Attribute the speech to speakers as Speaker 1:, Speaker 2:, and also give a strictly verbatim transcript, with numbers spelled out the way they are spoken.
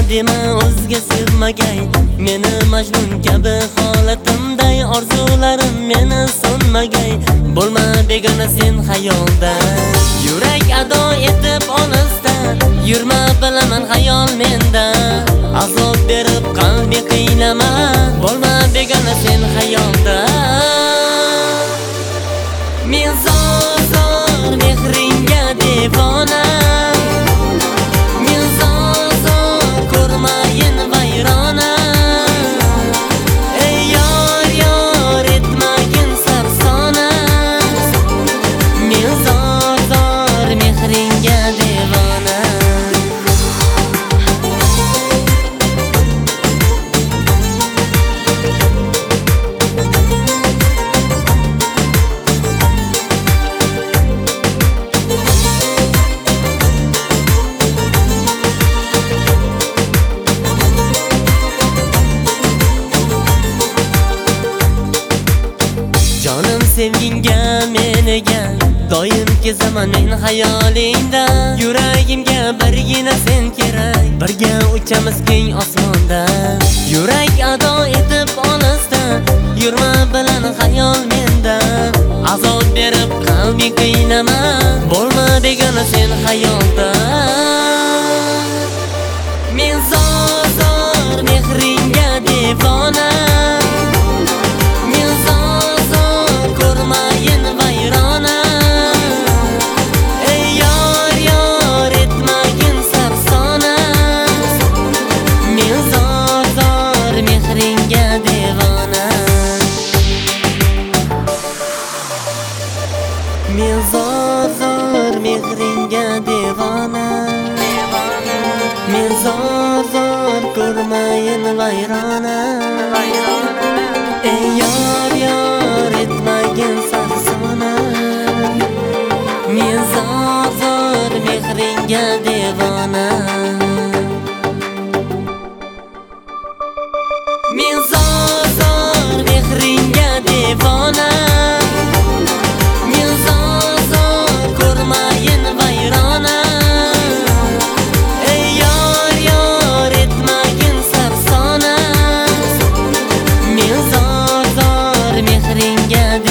Speaker 1: dema o'zga sevmagay. Meni Majnun kabi holatimday orzularim meni so'nmagay. Bo'lma begona sen xayolda, yurak ado etib olisda. Yurma bilaman xayol menda, azob berib qalbi qiynama. Bo'lma begona sen xayolda. Men zor zor mehringga devona, men zor zor ko'rmayin vayrona. Ey yor yor etmagin sarsona, men zor zor mehringga devona. Jonim sevginga meniga doim kezaman men xayolingda. Yuragimga birgina sen kerak, birga uchamiz keng osmonda. Yurak ado etib olisda, yurma bilan xayol menda. Azob berib qalbi qiynama, bo'lma begona sen xayolda. Men zor zor mehringga devona, men zor zor ko'rmayin vayrona. Ey yor yor etmagin sarsona, men zor zor mehringga devona. Men zor zor mehringga devona, men zor zor ko'rmayin vayrona. Ey yor yor etmagin sarsona, men zor zor mehringga devona. Men zor zor mehringga devona, men zor zor ko'rmayin vayrona. Ey yor yor etmagin sarsona, men zor zor mehringga